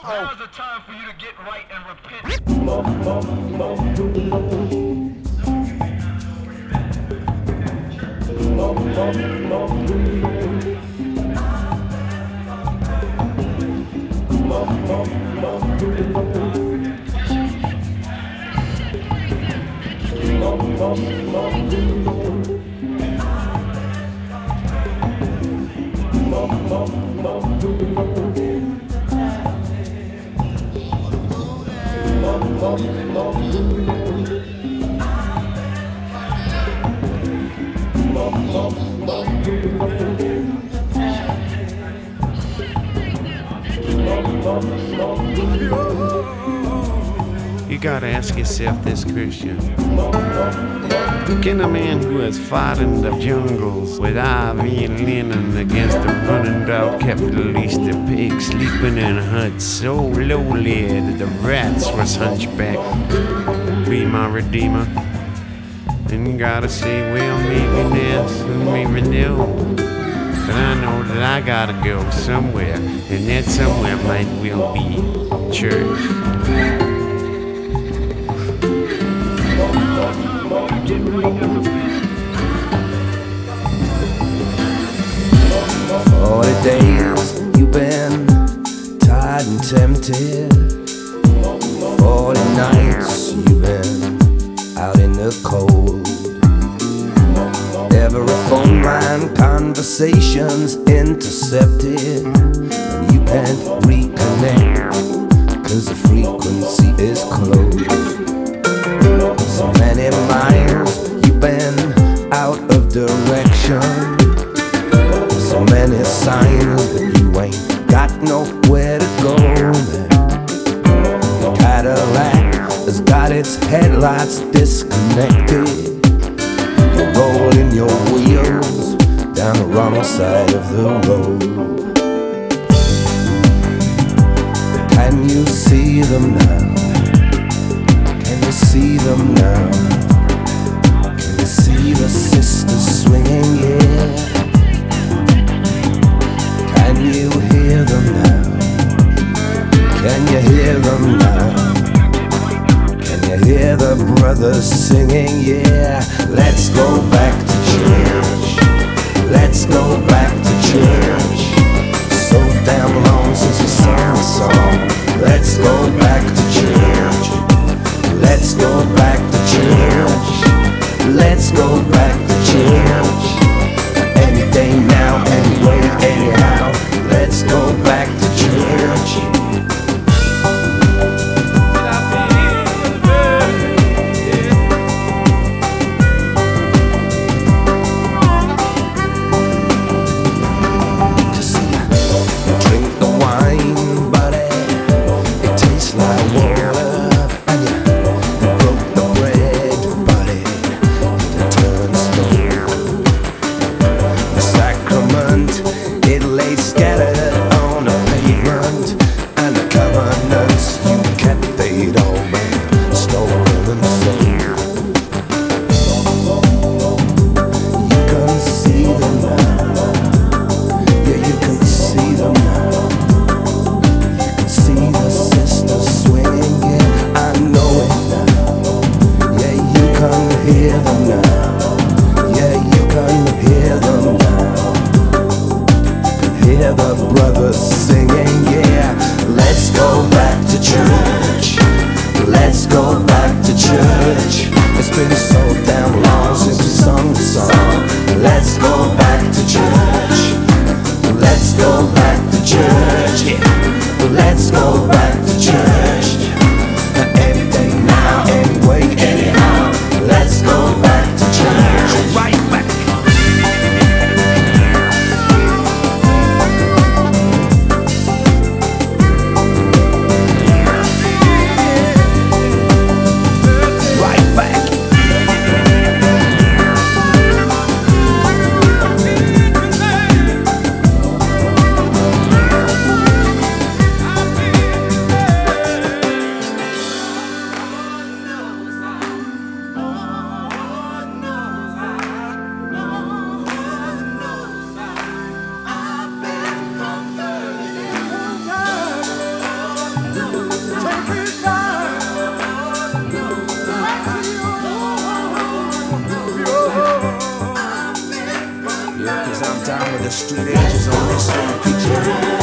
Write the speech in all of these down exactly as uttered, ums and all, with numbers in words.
Now is the time for you to get right and repent. You gotta ask yourself this, Christian. Can a man who has fought in the jungles with ivy and linen against a running dog capitalistic pig sleeping in huts so lowly that the rats was hunchbacked be my redeemer? And you gotta say, well, maybe yes and maybe no. But I know that I gotta go somewhere, and that somewhere might well be church. Forty days you've been tired and tempted. Forty nights you've been out in the cold. Every phone line conversations intercepted, and you can't reconnect, cause the frequency is closed. So many miles you've been out of direction, so many signs that you ain't got nowhere to go. The Cadillac has got its headlights disconnected. You're rolling your wheels down the wrong side of the road. Can you see them now? Can you see them now? Can you see the sisters swinging, yeah? Can you hear them now? Can you hear them now? Can you hear the brothers singing, yeah? Let's go back to church. Let's go back to church. So damn long since we sang the song. Let's go back to church. Let's go back to church. Let's go back to church. Any day now, anyway, anyhow. Let's go back to church. Drink the wine, buddy. It tastes like water. And you broke the bread, buddy. It turns cause I'm down with the street angels on this one, preacher.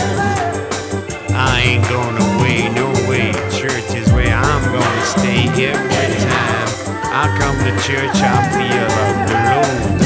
I ain't going away, no way. Church is where I'm gonna stay every time I come to church. I feel alone,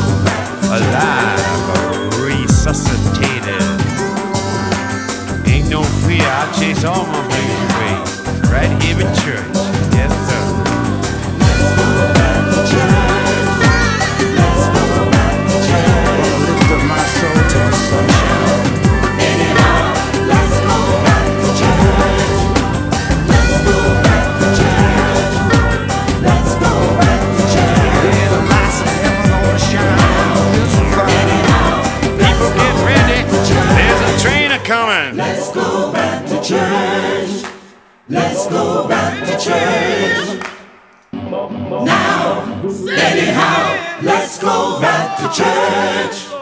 alive, resuscitated. Ain't no fear, I chase all my blues away right here in church. Yes, sir. Let's go back to church. Let's go back to church. Oh, lift up my soul to the sunshine. Anyhow, let's go back to church. Let's go back to church. Let's go back to church. Yeah, the lights of heaven gonna shine this Friday. People get ready, there's a train a-coming. Let's go back to church. Let's go back to church. Now, anyhow, let's go back to church.